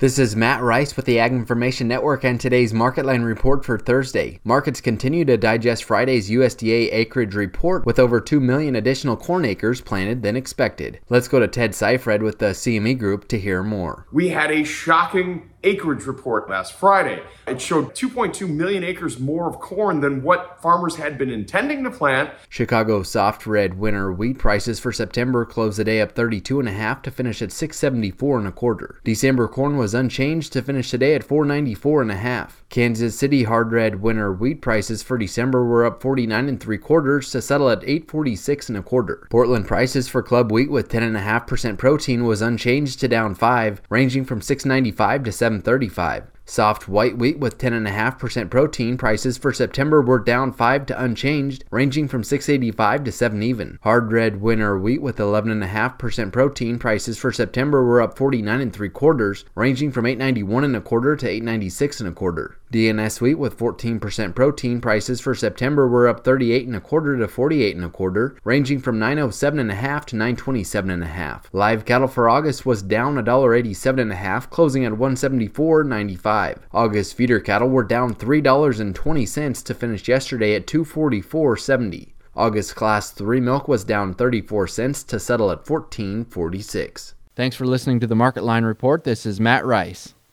This is Matt Rice with the Ag Information Network and today's Market Line report for Thursday. Markets continue to digest Friday's USDA acreage report with over 2 million additional corn acres planted than expected. Let's go to Ted Seifred with the CME Group to hear more. We had a shocking acreage report last Friday. It showed 2.2 million acres more of corn than what farmers had been intending to plant. Chicago soft red winter wheat prices for September closed the day up 32.5 to finish at $674.25. December corn was unchanged to finish today at $494.5. Kansas City hard red winter wheat prices for December were up 49.75 to settle at $846.25. Portland prices for club wheat with 10.5% protein was unchanged to down 5, ranging from $695 to $735. Soft white wheat with 10.5% protein prices for September were down 5 to unchanged, ranging from $685 to $7 even. Hard red winter wheat with 11.5% protein prices for September were up 49.75, ranging from $891.25 to $896.25. DNS wheat with 14% protein prices for September were up 38.25 to 48.25, ranging from $907.5 to $927.5. Live cattle for August was down $1.87.5, closing at $174.95. August feeder cattle were down $3.20 to finish yesterday at $244.70. August Class 3 milk was down 34 cents to settle at $14.46. Thanks for listening to the Market Line Report. This is Matt Rice.